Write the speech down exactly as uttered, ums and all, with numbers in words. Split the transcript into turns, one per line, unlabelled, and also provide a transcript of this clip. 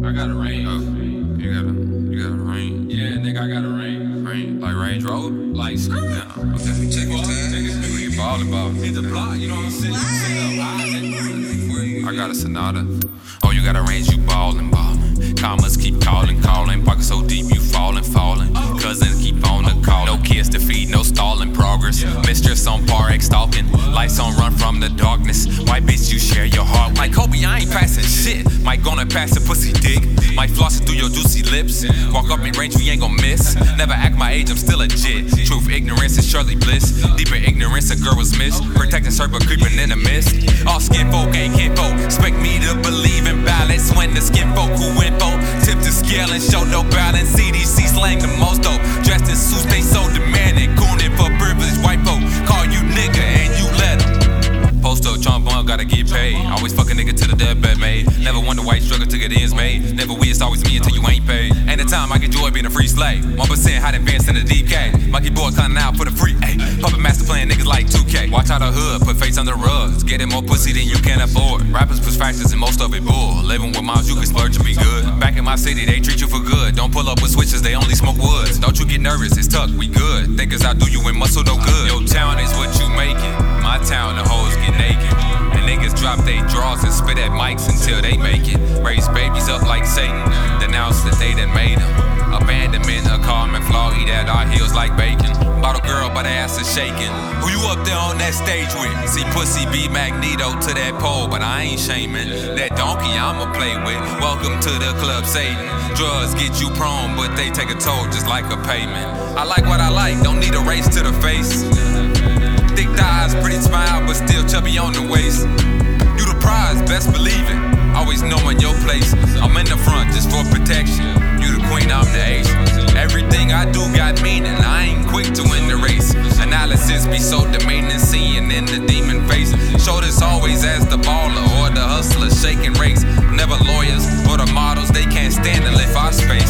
I got a range.
Oh, you got a, you got a range.
Yeah, nigga, I got a range.
Range, like Range Rover?
Like,
Yeah, okay.
check your time.
Nigga, you ballin', ballin'.
Hit the block, you know what I'm saying?
I got a Sonata. Oh, you got a range, you ballin', ballin'. Commas keep callin', callin'. Pocket so deep, you fallin', fallin'. Cousins keep on the call. No kids to feed, no stallin' progress. Mistress on par, X stalking. Lights on, run from the darkness. White bitch, you share your heart. Like Kobe, I ain't passin' shit. Might gonna pass a pussy dick. Might floss it through your juicy lips. Walk up in range, we ain't gon' miss. Never act my age, I'm still legit. Truth, ignorance is surely bliss. Deeper ignorance, a girl was missed. Protecting circle, creeping in the mist. All skin folk ain't kin folk. Expect me to believe in balance when the skin folk who win folk. Tip the scale and show no balance. C D C slang the most though. Dressed in suits, they so demanding. Cooning for privileged white folk. Call you nigga and you let them. Posto, Trump bump, gotta get paid. Always fuck a nigga to the deathbed made. Never wonder why you struggle to get ends made. Never we, it's always me until you ain't paid. Ain't the time I get joy being a free slave. one percent hot advanced in the deep K. Monkey boy clowning out for the free. Ayy, puppet master playing niggas like two K. Watch out the hood, put face under the rugs. Getting more pussy than you can afford. Rappers push fashions and most of it bull. Living with moms, you can splurge and be good. Back in my city, they treat you for good. Don't pull up with switches, they only smoke woods. Don't you get nervous, it's tuck, we good. Thinkers outdo you in muscle, no good. Your town is what you make it. My town, the hoes get naked. And niggas drop they draws and spit at mics until they make it. Raise babies up like Satan, denounce that they done made them. Abandonment, a common flaw, eat at our heels like bacon. Bottle girl, but her ass is shaking. Who you up there on that stage with? See pussy be Magneto to that pole, but I ain't shaming. That donkey I'ma play with. Welcome to the club, Satan. Drugs get you prone, but they take a toll just like a payment. I like what I like, don't need a race to the face. Thick thighs, pretty smile, but still chubby on the waist. You the prize, best believe it. Always knowing your place. I'm in the front just for protection. You the queen, I'm the ace. Everything I do got meaning. I ain't quick to win the race. Analysis be so demeaning, seeing in the demon face. Shoulders always as the baller or the hustler, shaking race. Never lawyers or the models, they can't stand to lift our space.